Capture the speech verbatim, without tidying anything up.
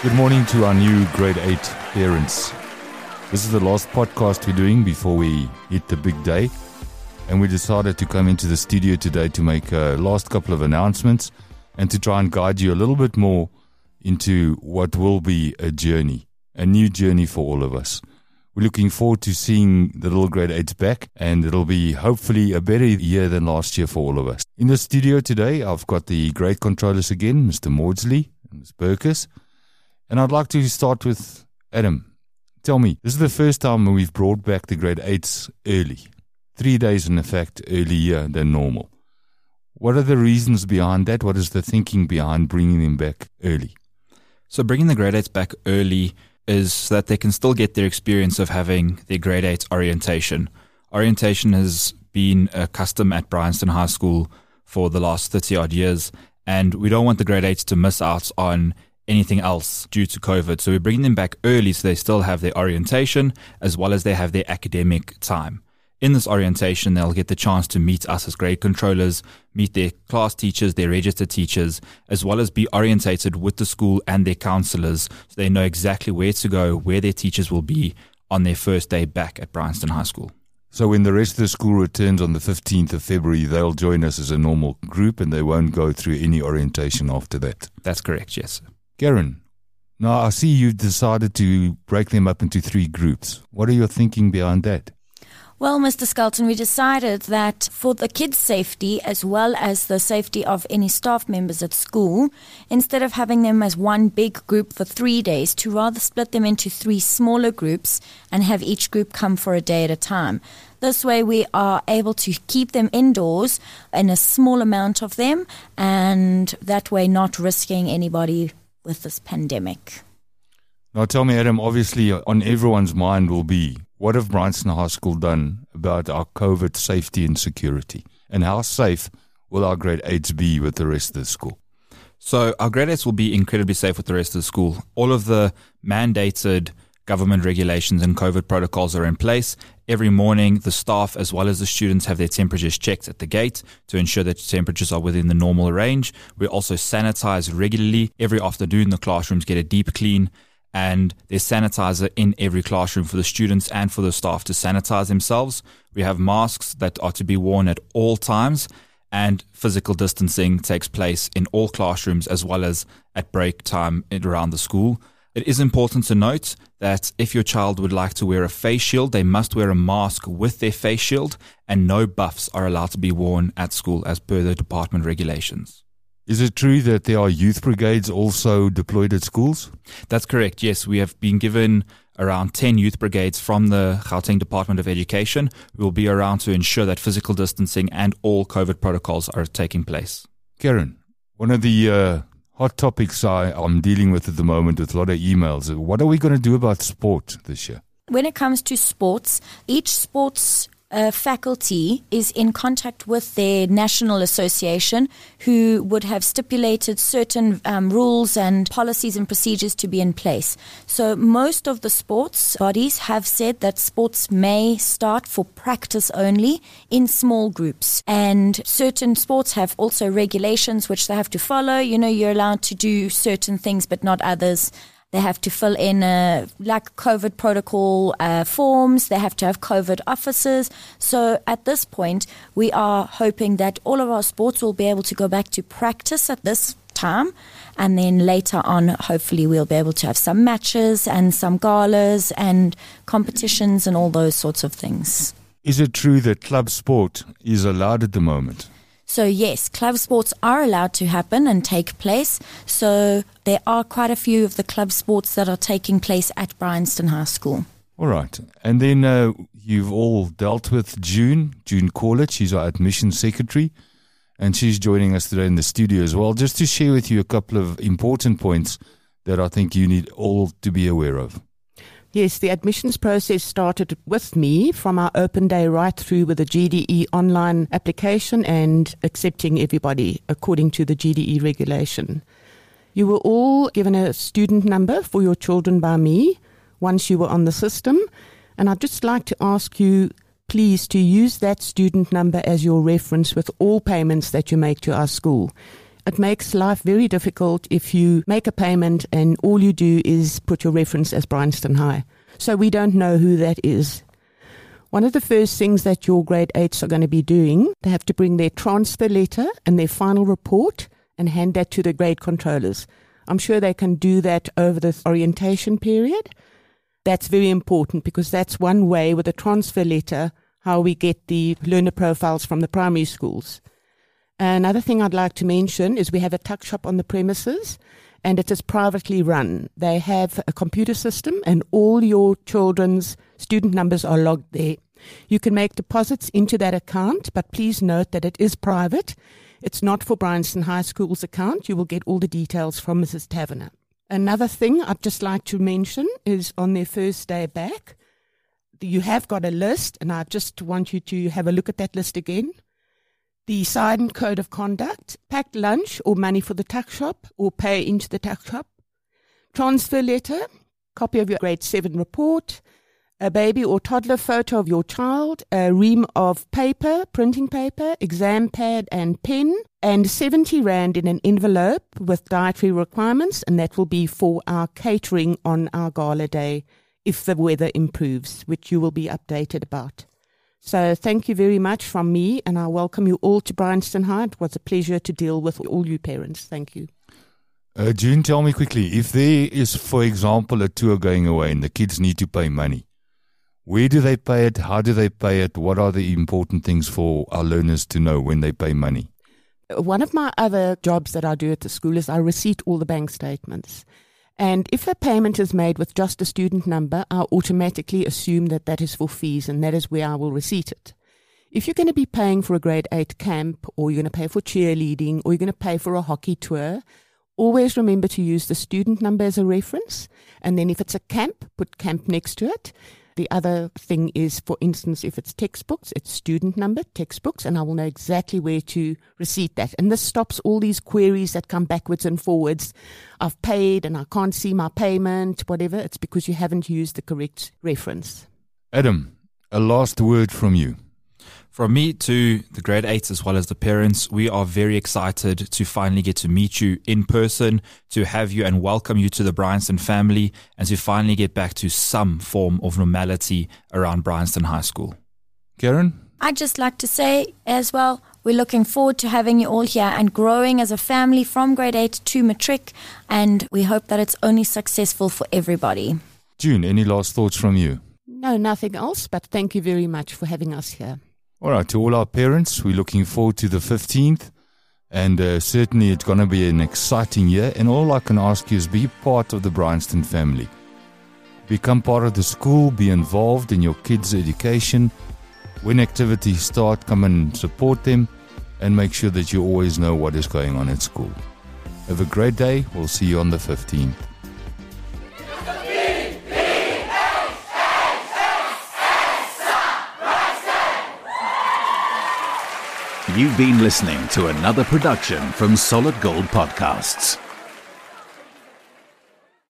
Good morning to our new grade eight parents. This is the last podcast we're doing before we hit the big day. And we decided to come into the studio today to make a last couple of announcements and to try and guide you a little bit more into what will be a journey, a new journey for all of us. We're looking forward to seeing the little grade eights back, and it'll be hopefully a better year than last year for all of us. In the studio today, I've got the grade controllers again, Mister Maudsley and Miz Burkus. And I'd like to start with Adam. Tell me, this is the first time when we've brought back the grade eights early. Three days, in effect, earlier than normal. What are the reasons behind that? What is the thinking behind bringing them back early? So bringing the grade eights back early is so that they can still get their experience of having their grade eight orientation. Orientation has been a custom at Bryanston High School for the last thirty-odd years, and we don't want the grade eights to miss out on anything else due to COVID. So we're bringing them back early so they still have their orientation as well as they have their academic time. In this orientation, they'll get the chance to meet us as grade controllers, meet their class teachers, their registered teachers, as well as be orientated with the school and their counsellors so they know exactly where to go, where their teachers will be on their first day back at Bryanston High School. So when the rest of the school returns on the fifteenth of February, they'll join us as a normal group and they won't go through any orientation after that? That's correct, yes. Karen, now I see you've decided to break them up into three groups. What are your thinking behind that? Well, Mister Skelton, we decided that for the kids' safety as well as the safety of any staff members at school, instead of having them as one big group for three days, to rather split them into three smaller groups and have each group come for a day at a time. This way we are able to keep them indoors in a small amount of them, and that way not risking anybody with this pandemic. Now tell me, Adam, obviously on everyone's mind will be, what have Bryanston High School done about our COVID safety and security? And how safe will our grade eights be with the rest of the school? So our grade eights will be incredibly safe with the rest of the school. All of the mandated government regulations and COVID protocols are in place. Every morning, the staff as well as the students have their temperatures checked at the gate to ensure that temperatures are within the normal range. We also sanitize regularly. Every afternoon, the classrooms get a deep clean, and there's sanitizer in every classroom for the students and for the staff to sanitize themselves. We have masks that are to be worn at all times, and physical distancing takes place in all classrooms as well as at break time around the school. It is important to note that if your child would like to wear a face shield, they must wear a mask with their face shield, and no buffs are allowed to be worn at school as per the department regulations. Is it true that there are youth brigades also deployed at schools? That's correct, yes. We have been given around ten youth brigades from the Gauteng Department of Education who will be around to ensure that physical distancing and all COVID protocols are taking place. Karen, one of the uh, hot topics I, I'm dealing with at the moment with a lot of emails, what are we going to do about sport this year? When it comes to sports, each sports uh, faculty is in contact with their national association, who would have stipulated certain um, rules and policies and procedures to be in place. So most of the sports bodies have said that sports may start for practice only in small groups, and certain sports have also regulations which they have to follow. You know, you're allowed to do certain things but not others. They have to fill in uh, like COVID protocol uh, forms. They have to have COVID officers. So at this point, we are hoping that all of our sports will be able to go back to practice at this time. And then later on, hopefully we'll be able to have some matches and some galas and competitions and all those sorts of things. Is it true that club sport is allowed at the moment? So yes, club sports are allowed to happen and take place. So there are quite a few of the club sports that are taking place at Bryanston High School. All right. And then uh, you've all dealt with June, June Corlett. She's our admissions secretary, and she's joining us today in the studio as well, just to share with you a couple of important points that I think you need all to be aware of. Yes, the admissions process started with me from our open day right through with the G D E online application and accepting everybody according to the G D E regulation. You were all given a student number for your children by me once you were on the system, and I'd just like to ask you please to use that student number as your reference with all payments that you make to our school. It makes life very difficult if you make a payment and all you do is put your reference as Bryanston High. So we don't know who that is. One of the first things that your grade eights are going to be doing, they have to bring their transfer letter and their final report and hand that to the grade controllers. I'm sure they can do that over the orientation period. That's very important because that's one way with a transfer letter how we get the learner profiles from the primary schools. Another thing I'd like to mention is we have a tuck shop on the premises and it is privately run. They have a computer system and all your children's student numbers are logged there. You can make deposits into that account, but please note that it is private. It's not for Bryanston High School's account. You will get all the details from Missus Taverner. Another thing I'd just like to mention is on their first day back, you have got a list, and I just want you to have a look at that list again. The signed code of conduct, packed lunch or money for the tuck shop or pay into the tuck shop, transfer letter, copy of your grade seven report, a baby or toddler photo of your child, a ream of paper, printing paper, exam pad and pen, and seventy rand in an envelope with dietary requirements, and that will be for our catering on our gala day if the weather improves, which you will be updated about. So thank you very much from me, and I welcome you all to Bryanston High. It was a pleasure to deal with all you parents. Thank you. Uh, June, tell me quickly, if there is, for example, a tour going away and the kids need to pay money, where do they pay it? How do they pay it? What are the important things for our learners to know when they pay money? One of my other jobs that I do at the school is I receipt all the bank statements. And if a payment is made with just a student number, I automatically assume that that is for fees, and that is where I will receipt it. If you're going to be paying for a grade eight camp, or you're going to pay for cheerleading, or you're going to pay for a hockey tour, always remember to use the student number as a reference. And then if it's a camp, put camp next to it. The other thing is, for instance, if it's textbooks, it's student number, textbooks, and I will know exactly where to receipt that. And this stops all these queries that come backwards and forwards. I've paid and I can't see my payment, whatever. It's because you haven't used the correct reference. Adam, a last word from you. From me to the grade eights as well as the parents, we are very excited to finally get to meet you in person, to have you and welcome you to the Bryanston family, and to finally get back to some form of normality around Bryanston High School. Karen? I'd just like to say as well, we're looking forward to having you all here and growing as a family from grade eight to matric, and we hope that it's only successful for everybody. June, any last thoughts from you? No, nothing else, but thank you very much for having us here. All right, to all our parents, we're looking forward to the fifteenth, and uh, certainly it's going to be an exciting year, and all I can ask you is be part of the Bryanston family. Become part of the school, be involved in your kids' education. When activities start, come and support them, and make sure that you always know what is going on at school. Have a great day. We'll see you on the fifteenth. You've been listening to another production from Solid Gold Podcasts.